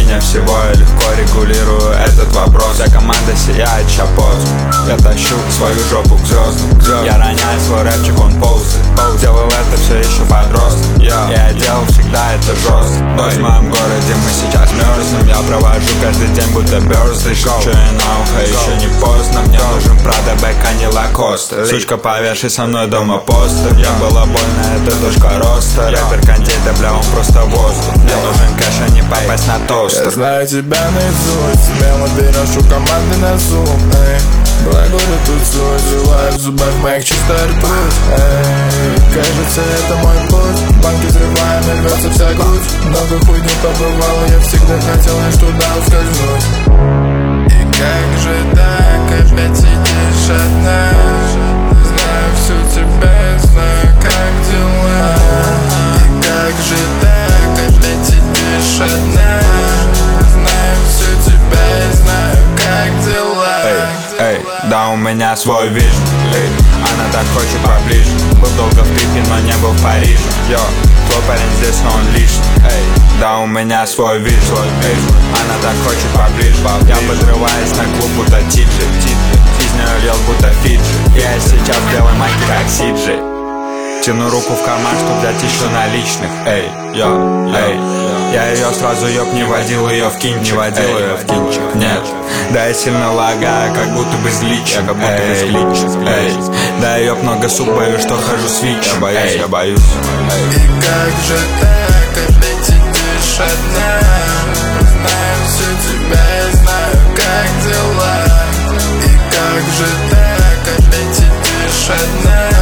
менее всего я легко регулирую этот вопрос. Вся команда сияет шапот. Я тащу свою жопу к звездам. Я роняю свой рэпчик, он ползает. Делал это все еще подросток. Я делал всегда это жестко. Дождь в моем городе, мы сейчас мерзнем. Я провожу каждый день будто birthday. Шепчу ей на ухо, еще не поздно. Мне нужен Prada, Бэк, а не Лакоста. Сучка, повешай со мной дома постер. Мне было больно, это точка роста. Рэпер кондей, да бля, он просто воздух. Мне нужен кэш, а не попасть на тостер. Я знаю тебя наизусть, смело берешь у команды на зум. Благо тут свой, желаю в зубах моих чисто ртуть. Кажется, это мой путь. Банки взрываем, и рвется вся грудь. Много хуйни побывало, я всегда хотел лишь туда ускользнуть. И как же так, опять сидишь одна? Знаю всю тебя, знаю, как дела. И как же так, опять сидишь одна? Знаю всю тебя, знаю, как дела. Да, у меня свой вижн. Она так хочет поближе. Был долго в Питере, но не был в Париже. Твой парень здесь, но он лишний. Да, у меня свой вижн. Она так хочет поближе. Я подрываюсь на клуб, будто Тиджи. Из нее лил, будто Фиджи. Я сейчас в белой майке, как Сиджи. Тяну руку в карман, чтоб взять еще наличных. Я ее сразу не водил ее в кинчик. Нет, да я сильно лагаю, как будто бы злич. Да я много суп, боюсь, что хожу с ВИЧ. Я боюсь. И как же так, опять сидишь одна? Знаю всю тебя, знаю, как дела. И как же так, опять сидишь одна?